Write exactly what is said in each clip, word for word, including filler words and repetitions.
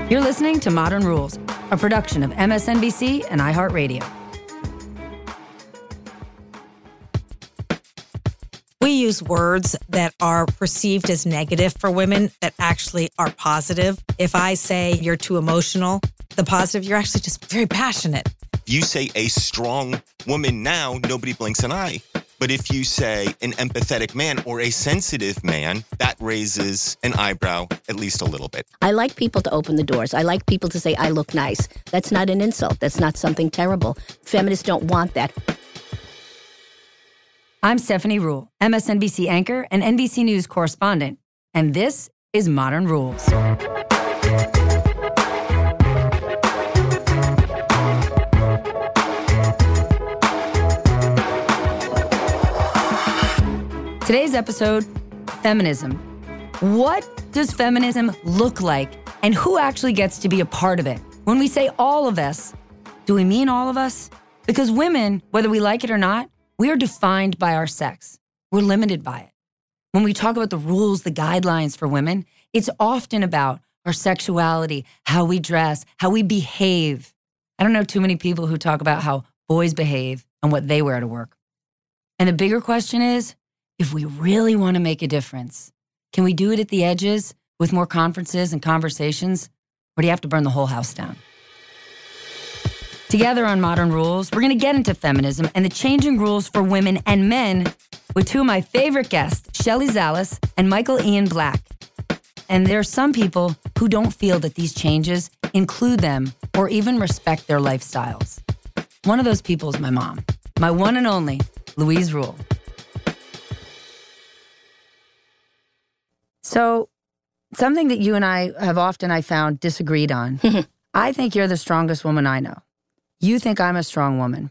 You're listening to Modern Rules, a production of M S N B C and iHeartRadio. We use words that are perceived as negative for women that actually are positive. If I say you're too emotional, the positive, you're actually just very passionate. You say a strong woman now, nobody blinks an eye. But if you say an empathetic man or a sensitive man, that raises an eyebrow at least a little bit. I like people to open the doors. I like people to say, I look nice. That's not an insult. That's not something terrible. Feminists don't want that. I'm Stephanie Ruhle, M S N B C anchor and N B C News correspondent, and this is Modern Rules. Today's episode, feminism. What does feminism look like, and who actually gets to be a part of it? When we say all of us, do we mean all of us? Because women, whether we like it or not, we are defined by our sex. We're limited by it. When we talk about the rules, the guidelines for women, it's often about our sexuality, how we dress, how we behave. I don't know too many people who talk about how boys behave and what they wear to work. And the bigger question is, if we really want to make a difference, can we do it at the edges with more conferences and conversations, or do you have to burn the whole house down? Together on Modern Rules, we're going to get into feminism and the changing rules for women and men with two of my favorite guests, Shelley Zalis and Michael Ian Black. And there are some people who don't feel that these changes include them or even respect their lifestyles. One of those people is my mom, my one and only Louise Ruhle. So, something that you and I have often, I found, disagreed on. I think you're the strongest woman I know. You think I'm a strong woman.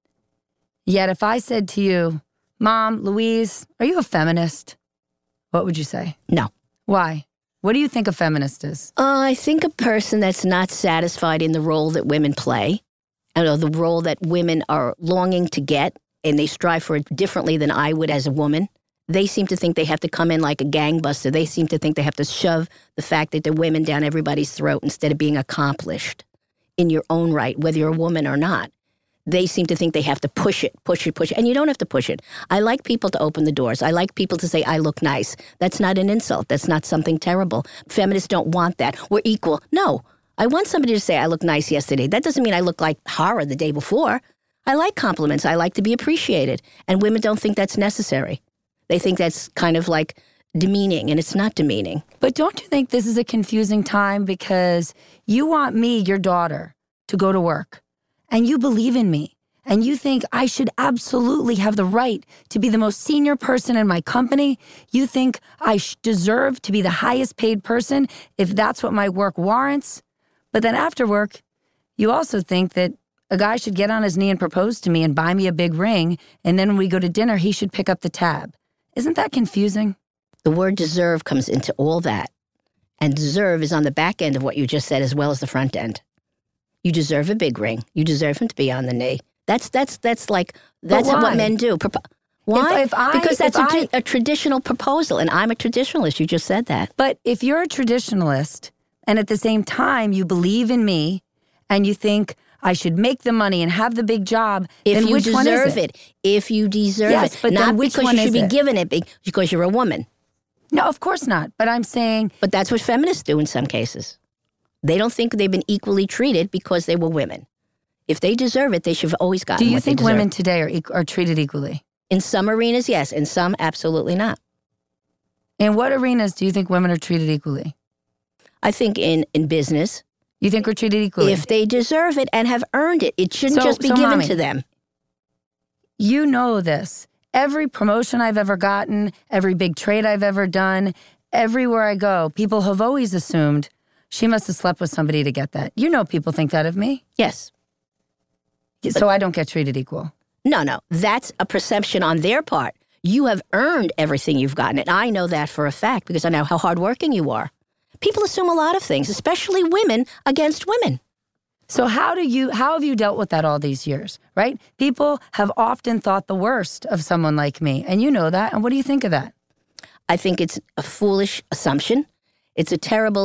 Yet if I said to you, Mom, Louise, are you a feminist? What would you say? No. Why? What do you think a feminist is? Uh, I think a person that's not satisfied in the role that women play, or the role that women are longing to get, and they strive for it differently than I would as a woman. They seem to think they have to come in like a gangbuster. They seem to think they have to shove the fact that they're women down everybody's throat instead of being accomplished in your own right, whether you're a woman or not. They seem to think they have to push it, push it, push it. And you don't have to push it. I like people to open the doors. I like people to say, I look nice. That's not an insult. That's not something terrible. Feminists don't want that. We're equal. No. I want somebody to say, I look nice yesterday. That doesn't mean I look like horror the day before. I like compliments. I like to be appreciated. And women don't think that's necessary. They think that's kind of like demeaning, and it's not demeaning. But don't you think this is a confusing time because you want me, your daughter, to go to work, and you believe in me, and you think I should absolutely have the right to be the most senior person in my company. You think I sh- deserve to be the highest paid person if that's what my work warrants. But then after work, you also think that a guy should get on his knee and propose to me and buy me a big ring, and then when we go to dinner, he should pick up the tab. Isn't that confusing? The word deserve comes into all that. And deserve is on the back end of what you just said as well as the front end. You deserve a big ring. You deserve him to be on the knee. That's that's that's like, that's what men do. Propo- why? If, if I, because that's if a, I, a traditional proposal, and I'm a traditionalist. You just said that. But if you're a traditionalist, and at the same time you believe in me, and you think I should make the money and have the big job, if then you which one is deserve it? it. If you deserve yes, it. But not then which because one you should is be it? given it because you're a woman. No, of course not. But I'm saying... But that's what feminists do in some cases. They don't think they've been equally treated because they were women. If they deserve it, they should have always gotten Do you what think they deserve. women today are, equ- are treated equally? In some arenas, yes. In some, absolutely not. In what arenas do you think women are treated equally? I think in, in business... You think we're treated equally? If they deserve it and have earned it, it shouldn't So- just be so, given Mommy, to them. You know this. Every promotion I've ever gotten, every big trade I've ever done, everywhere I go, people have always assumed she must have slept with somebody to get that. You know people think that of me. Yes. So I don't get treated equal. No, no. That's a perception on their part. You have earned everything you've gotten. And I know that for a fact because I know how hardworking you are. People assume a lot of things, especially women against women. So how do you, how have you dealt with that all these years, right? People have often thought the worst of someone like me, and you know that. And what do you think of that? I think it's a foolish assumption. It's a terrible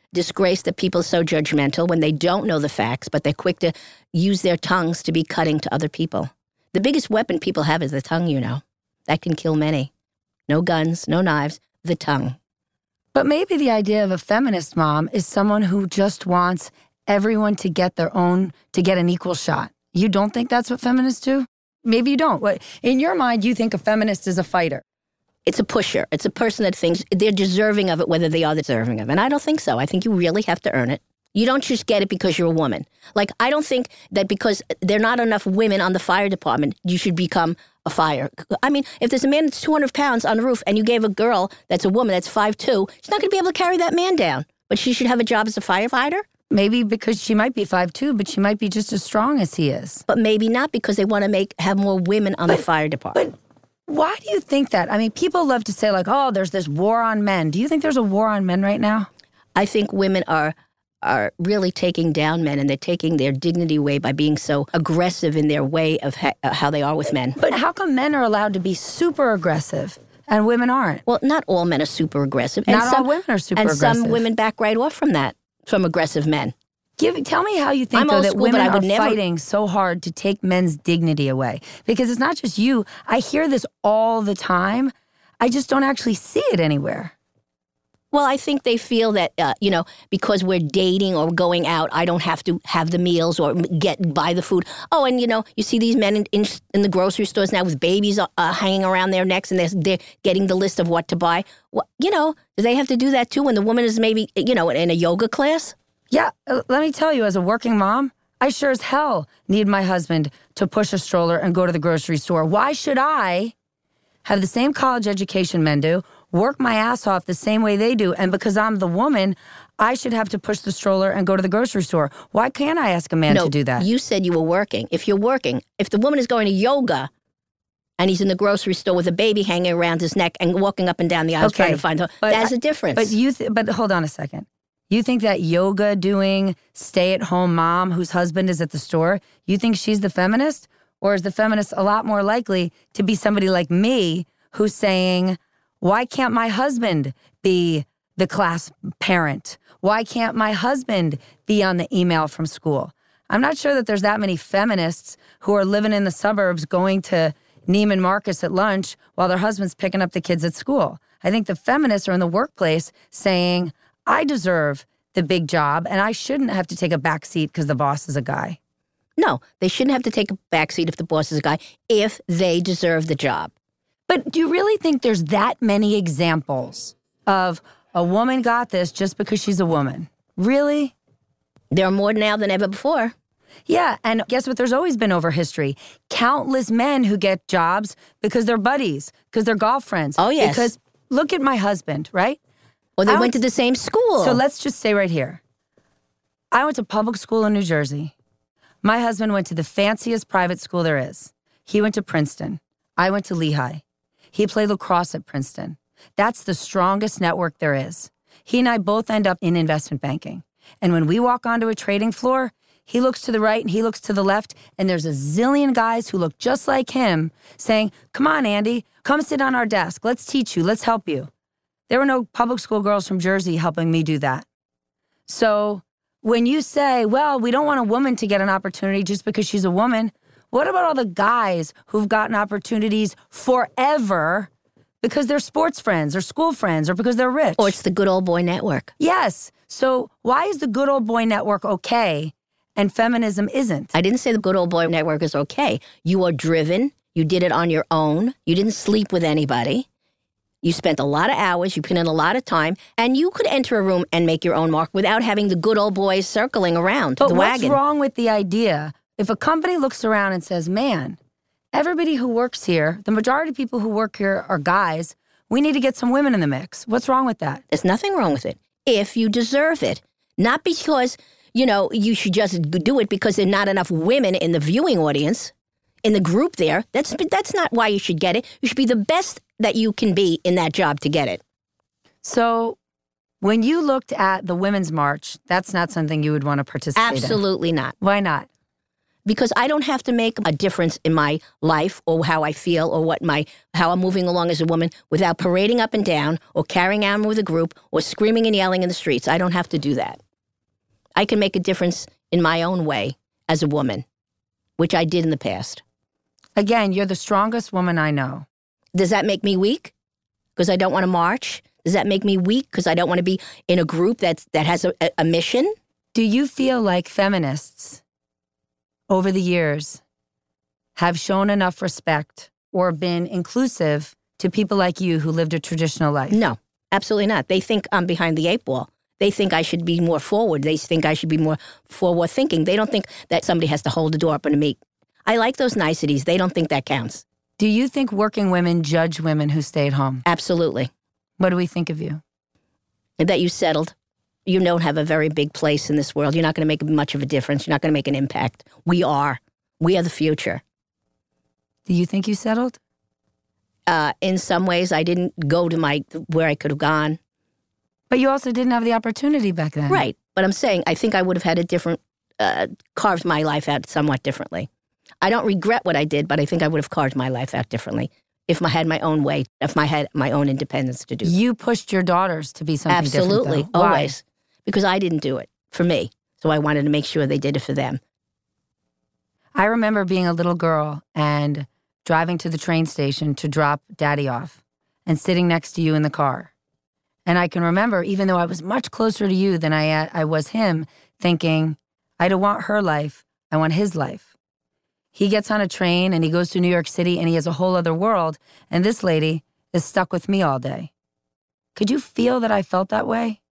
disgrace that people are so judgmental when they don't know the facts, but they're quick to use their tongues to be cutting to other people. The biggest weapon people have is the tongue, you know. That can kill many. No guns, no knives, the tongue. But maybe the idea of a feminist mom is someone who just wants everyone to get their own, to get an equal shot. You don't think that's what feminists do? Maybe you don't. What, in your mind, you think a feminist is a fighter. It's a pusher. It's a person that thinks they're deserving of it, whether they are deserving of it. And I don't think so. I think you really have to earn it. You don't just get it because you're a woman. Like, I don't think that because there are not enough women on the fire department, you should become a fire. I mean, if there's a man that's two hundred pounds on the roof and you gave a girl that's a woman that's five two, she's not going to be able to carry that man down. But she should have a job as a firefighter? Maybe because she might be five two, but she might be just as strong as he is. But maybe not, because they want to make have more women on but, the fire department. But why do you think that? I mean, people love to say, like, oh, there's this war on men. Do you think there's a war on men right now? I think women are are really taking down men, and they're taking their dignity away by being so aggressive in their way of ha- uh, how they are with men. But how come men are allowed to be super aggressive and women aren't? Well, not all men are super aggressive. Not and some, all women are super and aggressive. And some women back right off from that, from aggressive men. Give, tell me how you think, I'm though, old that school, women but I are would never... fighting so hard to take men's dignity away. Because it's not just you. I hear this all the time. I just don't actually see it anywhere. Well, I think they feel that, uh, you know, because we're dating or going out, I don't have to have the meals or get buy the food. Oh, and, you know, you see these men in, in, in the grocery stores now with babies uh, hanging around their necks, and they're, they're getting the list of what to buy. Well, you know, do they have to do that, too, when the woman is maybe, you know, in a yoga class? Yeah, uh, let me tell you, as a working mom, I sure as hell need my husband to push a stroller and go to the grocery store. Why should I have the same college education men do, work my ass off the same way they do, and because I'm the woman, I should have to push the stroller and go to the grocery store? Why can't I ask a man no, to do that? You said you were working. If you're working, if the woman is going to yoga and he's in the grocery store with a baby hanging around his neck and walking up and down the aisles okay, trying to find her, that's I, a difference. But you, th- but hold on a second. You think that yoga doing stay-at-home mom whose husband is at the store, you think she's the feminist? Or is the feminist a lot more likely to be somebody like me who's saying, why can't my husband be the class parent? Why can't my husband be on the email from school? I'm not sure that there's that many feminists who are living in the suburbs going to Neiman Marcus at lunch while their husband's picking up the kids at school. I think the feminists are in the workplace saying, I deserve the big job and I shouldn't have to take a back seat because the boss is a guy. No, they shouldn't have to take a back seat if the boss is a guy, if they deserve the job. But do you really think there's that many examples of a woman got this just because she's a woman? Really? There are more now than ever before. Yeah, and guess what? There's always been over history. Countless men who get jobs because they're buddies, because they're golf friends. Oh, yes. Because look at my husband, right? Or they I went to the same school. So let's just say right here. I went to public school in New Jersey. My husband went to the fanciest private school there is. He went to Princeton. I went to Lehigh. He played lacrosse at Princeton. That's the strongest network there is. He and I both end up in investment banking. And when we walk onto a trading floor, he looks to the right and he looks to the left, and there's a zillion guys who look just like him saying, come on, Andy, come sit on our desk. Let's teach you. Let's help you. There were no public school girls from Jersey helping me do that. So when you say, well, we don't want a woman to get an opportunity just because she's a woman, what about all the guys who've gotten opportunities forever because they're sports friends or school friends or because they're rich? Or it's the good old boy network. Yes. So why is the good old boy network okay and feminism isn't? I didn't say the good old boy network is okay. You are driven. You did it on your own. You didn't sleep with anybody. You spent a lot of hours, you put in a lot of time, and you could enter a room and make your own mark without having the good old boys circling around but the wagon. What's wrong with the idea? If a company looks around and says, man, everybody who works here, the majority of people who work here are guys, we need to get some women in the mix. What's wrong with that? There's nothing wrong with it if you deserve it. Not because, you know, you should just do it because there are not enough women in the viewing audience, in the group there. That's that's not why you should get it. You should be the best that you can be in that job to get it. So when you looked at the Women's March, that's not something you would want to participate in? Absolutely not. Why not? because I don't have to make a difference in my life or how I feel or what my how I'm moving along as a woman without parading up and down or carrying on with a group or screaming and yelling in the streets. I don't have to do that. I can make a difference in my own way as a woman, which I did in the past. Again, you're the strongest woman I know. Does that make me weak? Because I don't want to march? Does that make me weak because I don't want to be in a group that's, that has a, a mission? Do you feel like feminists over the years have shown enough respect or been inclusive to people like you who lived a traditional life? No, absolutely not. They think I'm behind the eight ball. They think I should be more forward. They think I should be more forward thinking. They don't think that somebody has to hold the door open to me. I like those niceties. They don't think that counts. Do you think working women judge women who stayed home? Absolutely. What do we think of you? That you settled. You don't have a very big place in this world. You're not going to make much of a difference. You're not going to make an impact. We are. We are the future. Do you think you settled? Uh, in some ways, I didn't go to my where I could have gone. But you also didn't have the opportunity back then. Right. But I'm saying I think I would have had a different, uh, carved my life out somewhat differently. I don't regret what I did, but I think I would have carved my life out differently if I had my own way, if I had my own independence to do. You pushed your daughters to be something Absolutely, different, though. Why? Always. Because I didn't do it for me. So I wanted to make sure they did it for them. I remember being a little girl and driving to the train station to drop Daddy off and sitting next to you in the car. And I can remember, even though I was much closer to you than I, I was him, thinking, I don't want her life, I want his life. He gets on a train and he goes to New York City and he has a whole other world, and this lady is stuck with me all day. Could you feel that I felt that way?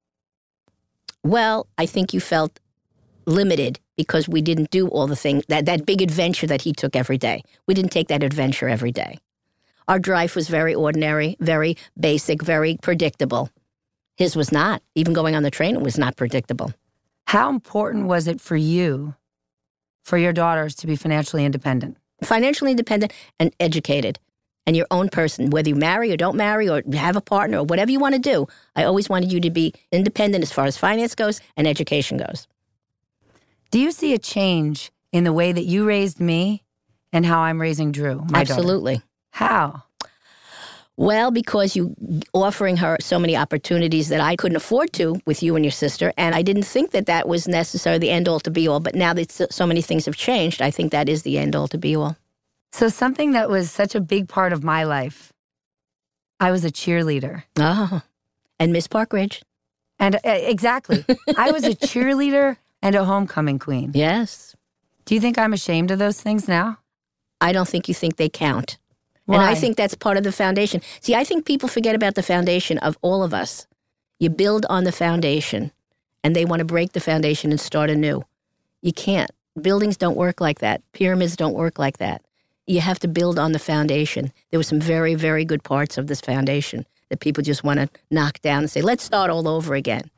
Well, I think you felt limited because we didn't do all the things, that, that big adventure that he took every day. We didn't take that adventure every day. Our drive was very ordinary, very basic, very predictable. His was not. Even going on the train, it was not predictable. How important was it for you, for your daughters to be financially independent? Financially independent and educated. And your own person, whether you marry or don't marry or have a partner or whatever you want to do, I always wanted you to be independent as far as finance goes and education goes. Do you see a change in the way that you raised me and how I'm raising Drew, my Absolutely. daughter? How? Well, because you offering her so many opportunities that I couldn't afford to with you and your sister, and I didn't think that that was necessarily the end-all to be-all, but now that so many things have changed, I think that is the end-all to be-all. So something that was such a big part of my life, I was a cheerleader. Oh, and Miss Parkridge. And uh, exactly. I was a cheerleader and a homecoming queen. Yes. Do you think I'm ashamed of those things now? I don't think you think they count. Why? And I think that's part of the foundation. See, I think people forget about the foundation of all of us. You build on the foundation, and they want to break the foundation and start anew. You can't. Buildings don't work like that. Pyramids don't work like that. You have to build on the foundation. There were some very, very good parts of this foundation that people just want to knock down and say, let's start all over again.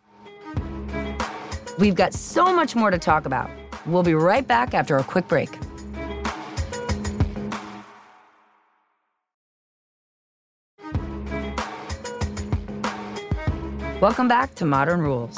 We've got so much more to talk about. We'll be right back after a quick break. Welcome back to Modern Rules.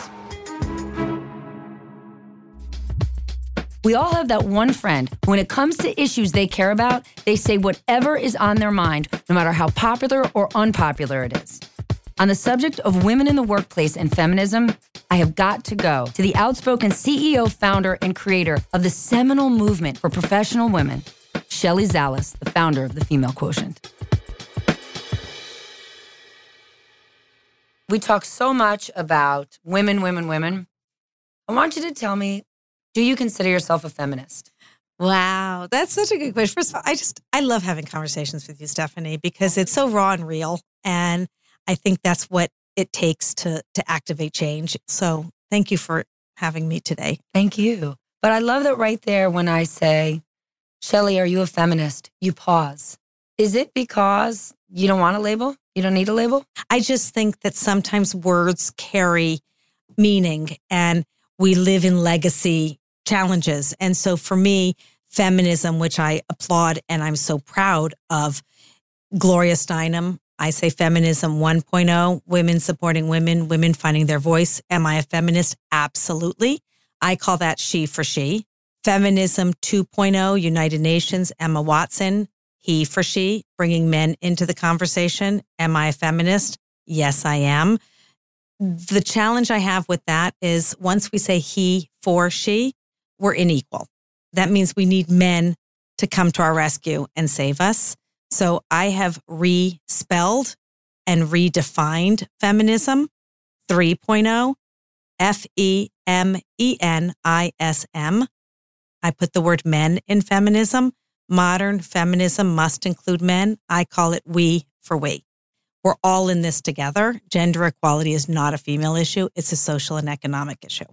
We all have that one friend who, when it comes to issues they care about, they say whatever is on their mind, no matter how popular or unpopular it is. On the subject of women in the workplace and feminism, I have got to go to the outspoken C E O, founder, and creator of the seminal movement for professional women, Shelley Zalis, the founder of the Female Quotient. We talk so much about women, women, women. I want you to tell me, do you consider yourself a feminist? Wow, that's such a good question. First of all, I just, I love having conversations with you, Stephanie, because it's so raw and real. And I think that's what it takes to to activate change. So thank you for having me today. Thank you. But I love that right there when I say, Shelley, are you a feminist? You pause. Is it because you don't want a label? You don't need a label? I just think that sometimes words carry meaning and we live in legacy challenges. And so for me, feminism, which I applaud and I'm so proud of, Gloria Steinem, I say feminism one point oh, women supporting women, women finding their voice. Am I a feminist? Absolutely. I call that she for she. Feminism two point oh, United Nations, Emma Watson, he for she, bringing men into the conversation. Am I a feminist? Yes, I am. The challenge I have with that is once we say he for she, we're unequal. That means we need men to come to our rescue and save us. So I have re-spelled and redefined feminism three point oh, F E M E N I S M. I put the word men in feminism. Modern feminism must include men. I call it we for we. We're all in this together. Gender equality is not a female issue. It's a social and economic issue.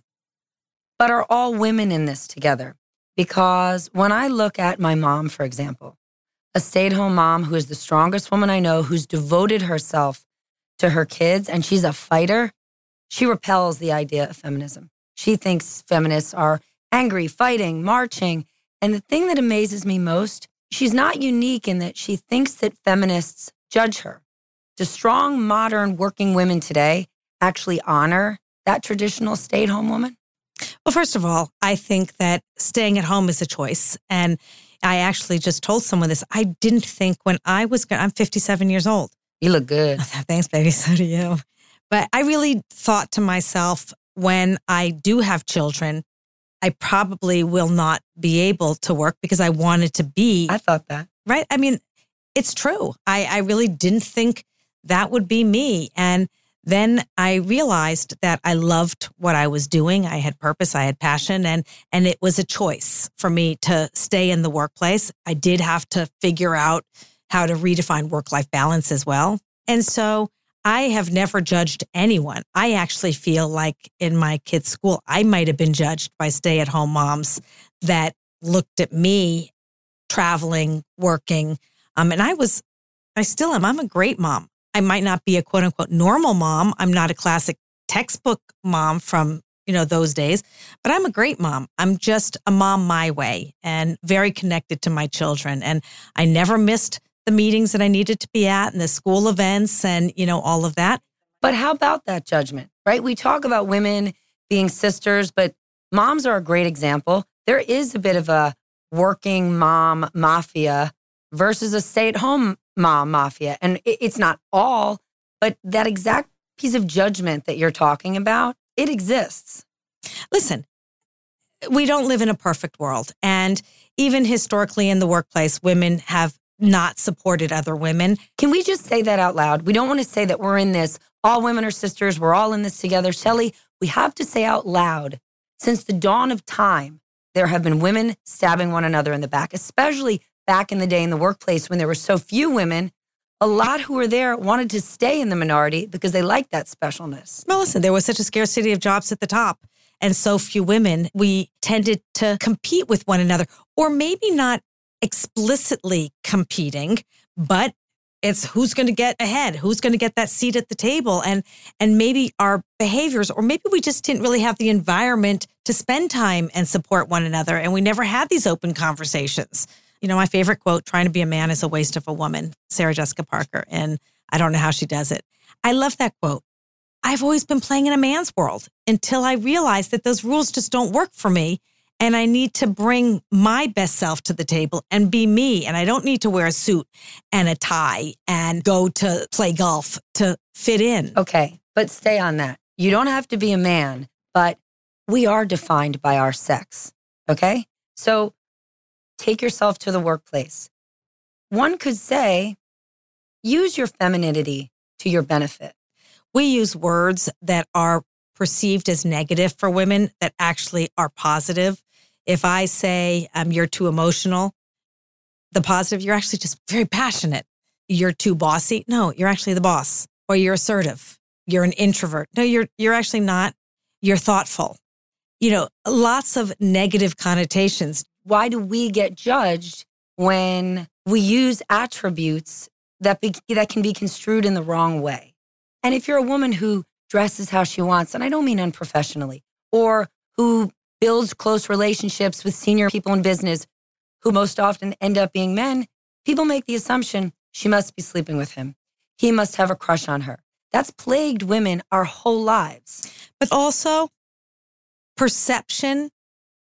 But are all women in this together? Because when I look at my mom, for example, a stay-at-home mom who is the strongest woman I know, who's devoted herself to her kids, and she's a fighter, she repels the idea of feminism. She thinks feminists are angry, fighting, marching. And the thing that amazes me most, she's not unique in that she thinks that feminists judge her. Do strong, modern working women today actually honor that traditional stay-at-home woman? Well, first of all, I think that staying at home is a choice. And I actually just told someone this. I didn't think when I was, I'm fifty-seven years old. You look good. Thanks, baby. So do you. But I really thought to myself, when I do have children, I probably will not be able to work because I wanted to be. I thought that. Right? I mean, it's true. I, I really didn't think that would be me. And then I realized that I loved what I was doing. I had purpose, I had passion, and and it was a choice for me to stay in the workplace. I did have to figure out how to redefine work-life balance as well. And so I have never judged anyone. I actually feel like in my kids' school, I might have been judged by stay-at-home moms that looked at me traveling, working. Um, and I was, I still am, I'm a great mom. I might not be a quote unquote normal mom. I'm not a classic textbook mom from, you know, those days, but I'm a great mom. I'm just a mom my way and very connected to my children. And I never missed the meetings that I needed to be at and the school events and, you know, all of that. But how about that judgment, right? We talk about women being sisters, but moms are a great example. There is a bit of a working mom mafia versus a stay-at-home mom mafia. And it's not all, but that exact piece of judgment that you're talking about, it exists. Listen, we don't live in a perfect world. And even historically in the workplace, women have not supported other women. Can we just say that out loud? We don't want to say that we're in this, all women are sisters, we're all in this together. Shelley, we have to say out loud, since the dawn of time, there have been women stabbing one another in the back, especially back in the day in the workplace when there were so few women. A lot who were there wanted to stay in the minority because they liked that specialness. Well, listen, there was such a scarcity of jobs at the top and so few women. We tended to compete with one another, or maybe not explicitly competing, but it's who's going to get ahead, who's going to get that seat at the table. And and maybe our behaviors, or maybe we just didn't really have the environment to spend time and support one another. And we never had these open conversations. You know, my favorite quote, trying to be a man is a waste of a woman, Sarah Jessica Parker. And I don't know how she does it. I love that quote. I've always been playing in a man's world until I realized that those rules just don't work for me. And I need to bring my best self to the table and be me. And I don't need to wear a suit and a tie and go to play golf to fit in. Okay, but stay on that. You don't have to be a man, but we are defined by our sex, okay? So take yourself to the workplace. One could say, use your femininity to your benefit. We use words that are perceived as negative for women that actually are positive. If I say um, you're too emotional, the positive, you're actually just very passionate. You're too bossy. No, you're actually the boss. Or you're assertive. You're an introvert. No, you're you're actually not. You're thoughtful. You know, lots of negative connotations. Why do we get judged when we use attributes that be, that can be construed in the wrong way? And if you're a woman who dresses how she wants, and I don't mean unprofessionally, or who builds close relationships with senior people in business who most often end up being men, people make the assumption she must be sleeping with him. He must have a crush on her. That's plagued women our whole lives. But also perception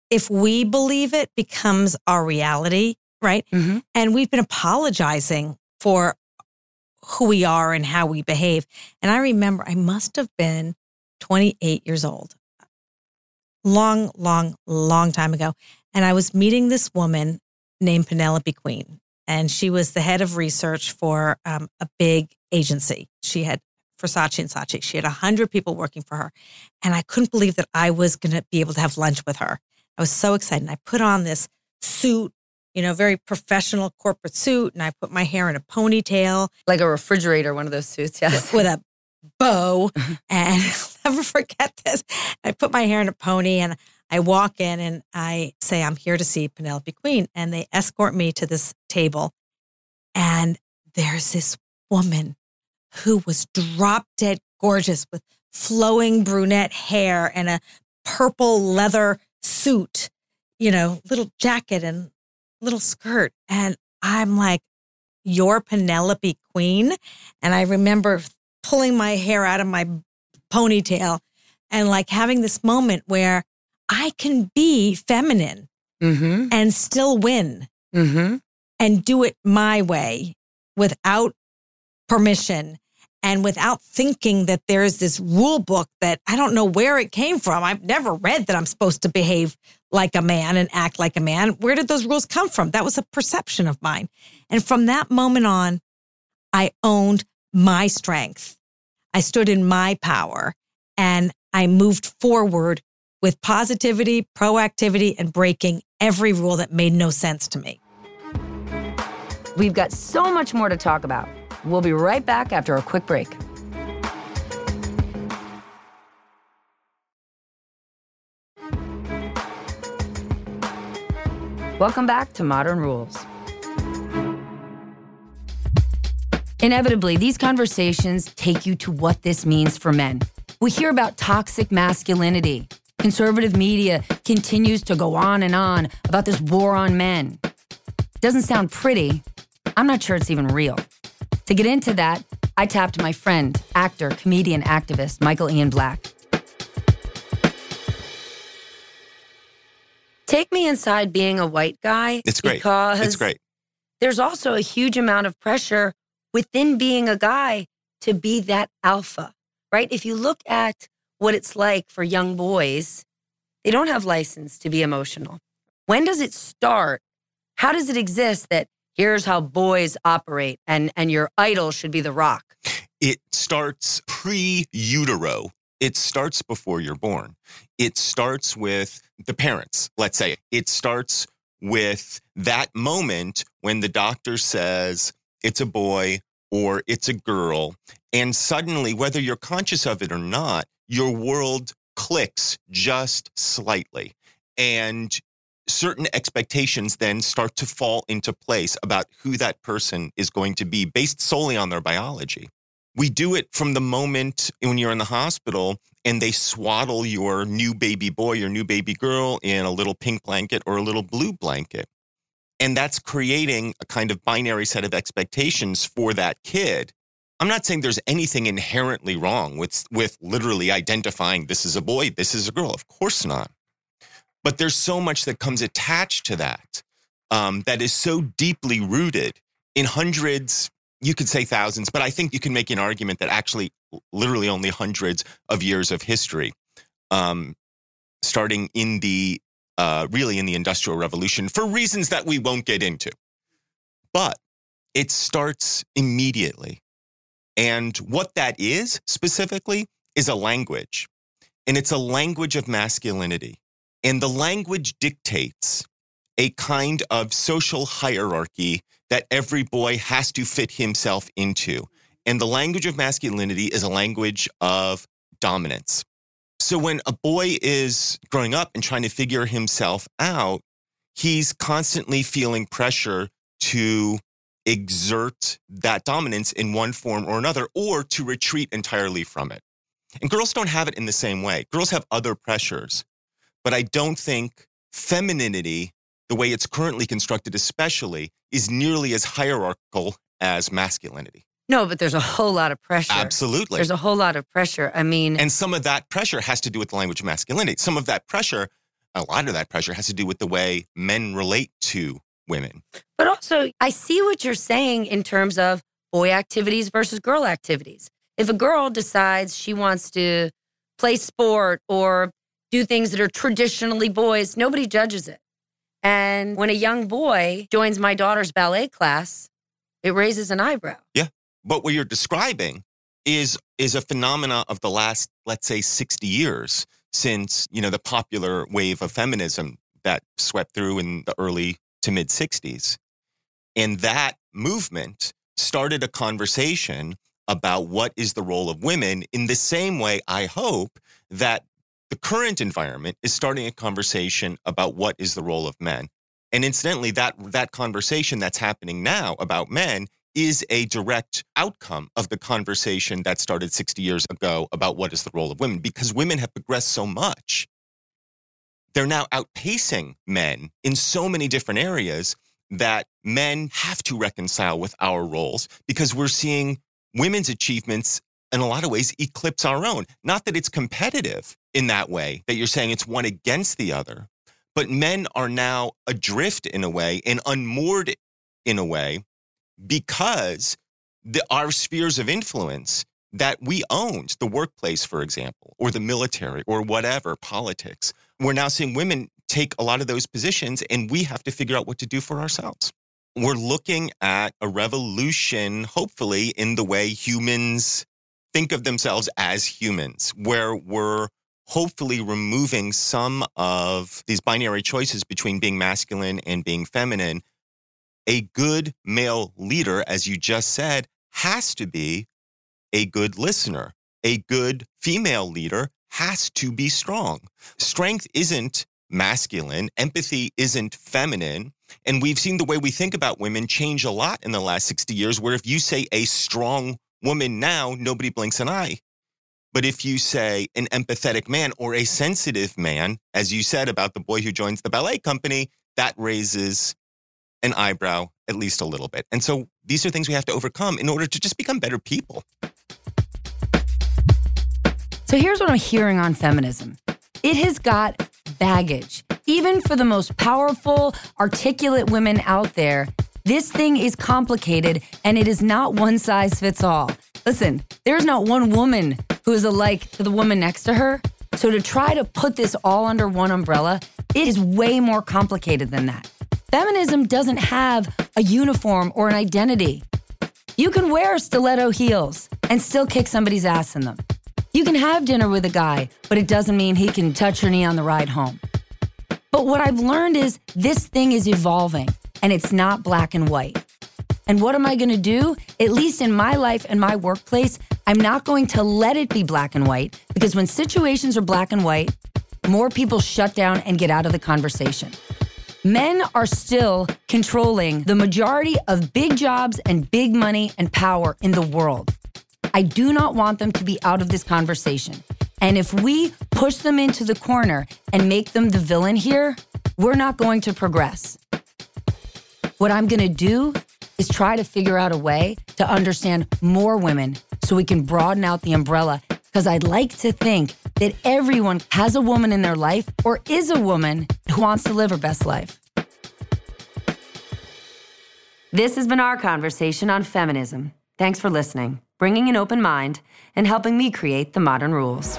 if we believe it, becomes our reality, right? Mm-hmm. And we've been apologizing for who we are and how we behave. And I remember I must have been twenty-eight years old, long, long, long time ago. And I was meeting this woman named Penelope Queen. And she was the head of research for um, a big agency. She had for Saatchi and Saatchi. She had one hundred people working for her. And I couldn't believe that I was going to be able to have lunch with her. I was so excited. And I put on this suit, you know, very professional corporate suit. And I put my hair in a ponytail. Like a refrigerator, one of those suits, yes. With a bow. And I'll never forget this. I put my hair in a pony and I walk in and I say, I'm here to see Penelope Queen. And they escort me to this table. And there's this woman who was drop dead gorgeous with flowing brunette hair and a purple leather suit, you know, little jacket and little skirt. And I'm like, you're Penelope Queen? And I remember pulling my hair out of my ponytail and like having this moment where I can be feminine mm-hmm. and still win mm-hmm. and do it my way without permission and without thinking that there's this rule book that I don't know where it came from. I've never read that I'm supposed to behave like a man and act like a man. Where did those rules come from? That was a perception of mine. And from that moment on, I owned my strength. I stood in my power and I moved forward with positivity, proactivity, and breaking every rule that made no sense to me. We've got so much more to talk about. We'll be right back after a quick break. Welcome back to Modern Rules. Inevitably, these conversations take you to what this means for men. We hear about toxic masculinity. Conservative media continues to go on and on about this war on men. Doesn't sound pretty. I'm not sure it's even real. To get into that, I tapped my friend, actor, comedian, activist, Michael Ian Black. Take me inside being a white guy. It's great. Because it's great. There's also a huge amount of pressure within being a guy to be that alpha, right? If you look at what it's like for young boys, they don't have license to be emotional. When does it start? How does it exist that here's how boys operate and, and your idol should be The Rock? It starts pre-utero. It starts before you're born. It starts with the parents, let's say. It starts with that moment when the doctor says it's a boy or it's a girl. And suddenly, whether you're conscious of it or not, your world clicks just slightly. And certain expectations then start to fall into place about who that person is going to be based solely on their biology. We do it from the moment when you're in the hospital and they swaddle your new baby boy, your new baby girl in a little pink blanket or a little blue blanket. And that's creating a kind of binary set of expectations for that kid. I'm not saying there's anything inherently wrong with, with literally identifying this is a boy, this is a girl. Of course not. But there's so much that comes attached to that um, that is so deeply rooted in hundreds, you could say thousands, but I think you can make an argument that actually literally only hundreds of years of history, um, starting in the, uh, really in the Industrial Revolution for reasons that we won't get into. But it starts immediately. And what that is specifically is a language. And it's a language of masculinity. And the language dictates a kind of social hierarchy that every boy has to fit himself into. And the language of masculinity is a language of dominance. So when a boy is growing up and trying to figure himself out, he's constantly feeling pressure to exert that dominance in one form or another, or to retreat entirely from it. And girls don't have it in the same way. Girls have other pressures. But I don't think femininity, the way it's currently constructed especially, is nearly as hierarchical as masculinity. No, but there's a whole lot of pressure. Absolutely. There's a whole lot of pressure. I mean... And some of that pressure has to do with the language of masculinity. Some of that pressure a lot of that pressure has to do with the way men relate to women. But also, I see what you're saying in terms of boy activities versus girl activities. If a girl decides she wants to play sport or do things that are traditionally boys, nobody judges it. And when a young boy joins my daughter's ballet class, it raises an eyebrow. Yeah. But what you're describing is is a phenomena of the last, let's say, sixty years since, you know, the popular wave of feminism that swept through in the early to mid sixties. And that movement started a conversation about what is the role of women in the same way I hope that the current environment is starting a conversation about what is the role of men. And incidentally, that that conversation that's happening now about men is a direct outcome of the conversation that started sixty years ago about what is the role of women, because women have progressed so much. They're now outpacing men in so many different areas that men have to reconcile with our roles, because we're seeing women's achievements in a lot of ways eclipse our own. Not that it's competitive in that way, that you're saying it's one against the other, but men are now adrift in a way and unmoored in a way because the, our spheres of influence that we owned, the workplace, for example, or the military or whatever, politics, we're now seeing women take a lot of those positions, and we have to figure out what to do for ourselves. We're looking at a revolution, hopefully, in the way humans think of themselves as humans, where we're hopefully removing some of these binary choices between being masculine and being feminine. A good male leader, as you just said, has to be a good listener. A good female leader has to be strong. Strength isn't masculine. Empathy isn't feminine. And we've seen the way we think about women change a lot in the last sixty years, where if you say a strong woman now, nobody blinks an eye. But if you say an empathetic man or a sensitive man, as you said about the boy who joins the ballet company, that raises an eyebrow at least a little bit. And so these are things we have to overcome in order to just become better people. So here's what I'm hearing on feminism. It has got baggage. Even for the most powerful, articulate women out there, this thing is complicated and it is not one size fits all. Listen, there's not one woman who is alike to the woman next to her. So to try to put this all under one umbrella, it is way more complicated than that. Feminism doesn't have a uniform or an identity. You can wear stiletto heels and still kick somebody's ass in them. You can have dinner with a guy, but it doesn't mean he can touch your knee on the ride home. But what I've learned is this thing is evolving, and it's not black and white. And what am I going to do? At least in my life and my workplace, I'm not going to let it be black and white, because when situations are black and white, more people shut down and get out of the conversation. Men are still controlling the majority of big jobs and big money and power in the world. I do not want them to be out of this conversation. And if we push them into the corner and make them the villain here, we're not going to progress. What I'm going to do is try to figure out a way to understand more women so we can broaden out the umbrella, because I'd like to think that everyone has a woman in their life or is a woman who wants to live her best life. This has been our conversation on feminism. Thanks for listening, bringing an open mind, and helping me create the modern rules.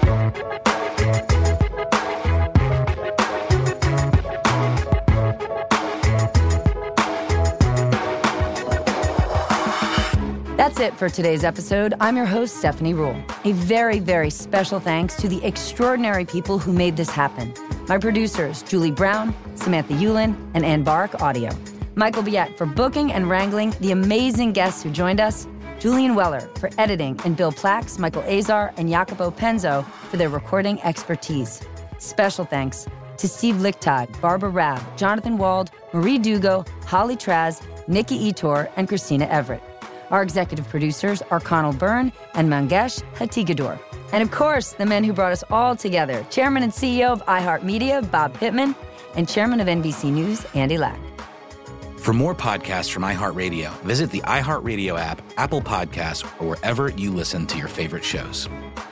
That's it for today's episode. I'm your host, Stephanie Ruhle. A very, very special thanks to the extraordinary people who made this happen. My producers, Julie Brown, Samantha Yulin, and Ann Bark Audio. Michael Biette for booking and wrangling the amazing guests who joined us. Julian Weller for editing, and Bill Plax, Michael Azar, and Jacopo Penzo for their recording expertise. Special thanks to Steve Lichtag, Barbara Rabb, Jonathan Wald, Marie Dugo, Holly Traz, Nikki Etor, and Christina Everett. Our executive producers are Connell Byrne and Mangesh Hatigador. And of course, the men who brought us all together, Chairman and C E O of iHeartMedia, Bob Pittman, and Chairman of N B C News, Andy Lack. For more podcasts from iHeartRadio, visit the iHeartRadio app, Apple Podcasts, or wherever you listen to your favorite shows.